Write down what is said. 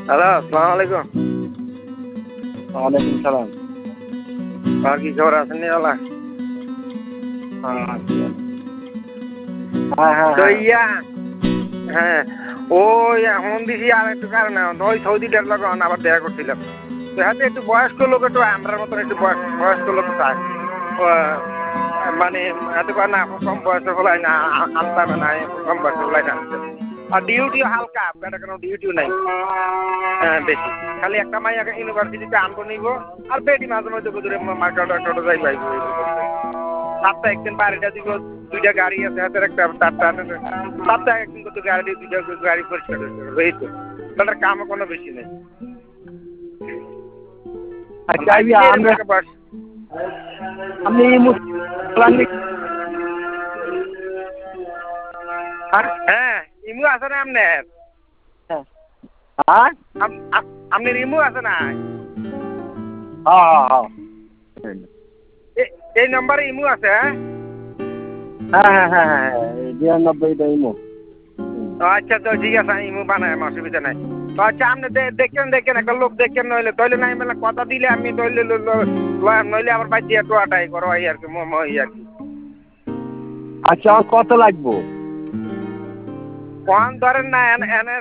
Hello, আসসালামু আলাইকুম। ওয়ালাইকুম সালাম। আর কি খবর আছেন নি ওলা? হ্যাঁ হ্যাঁ তো হ্যাঁ ইয়া হ্যাঁ ওই এখন দিছি আর একটু কারণে ওই সৌদিটার লগে আবার দেখা করছিলাম। তো হাতে একটু বয়স্ক লোক একটু আমরার মতন একটু বয়স্ক লোক চায়। মানে এত করে না কম বয়সে হলাই না আনতাম না কম বয়সে হলাই না। আর ডিউটিও হালকা বেটা কোনো ডিউটিও নাই। হ্যাঁ বেশি খালি একটা মাই ইউনিভার্সিটিতে আনবো নিব আর বেটি মাঝে মাঝে বুঝলে মার্কেট যাই পাইব। সপ্তাহে একদিন বাড়িটা দিব, দুইটা গাড়ি আছে হাতের একটা সপ্তাহে একদিন তো গাড়ি দুইটা গাড়ি পরিষ্কার এই তো তাদের কামও কোনো বেশি নেই। আচ্ছা আপনি হ্যাঁ ইমু আছে না আপনার? হ্যাঁ আপনার ইমু আছে না? এই নম্বরে ইমু আছে? হ্যাঁ হ্যাঁ হ্যাঁ হ্যাঁ 92টা ইমো। আচ্ছা তো ঠিক আছে ইমু বানায় অসুবিধা নাই। তো আচ্ছা আপনি দেখেন একটা লোক দেখেন নইলে তইলে নাই মেলা কথা দিলে আমি নইলে নইলে আমার বাড়ি দিয়ে টোয়াটাই করো এই আর কি আর কি। আচ্ছা কত লাগবো? কোন ধরেন না এনে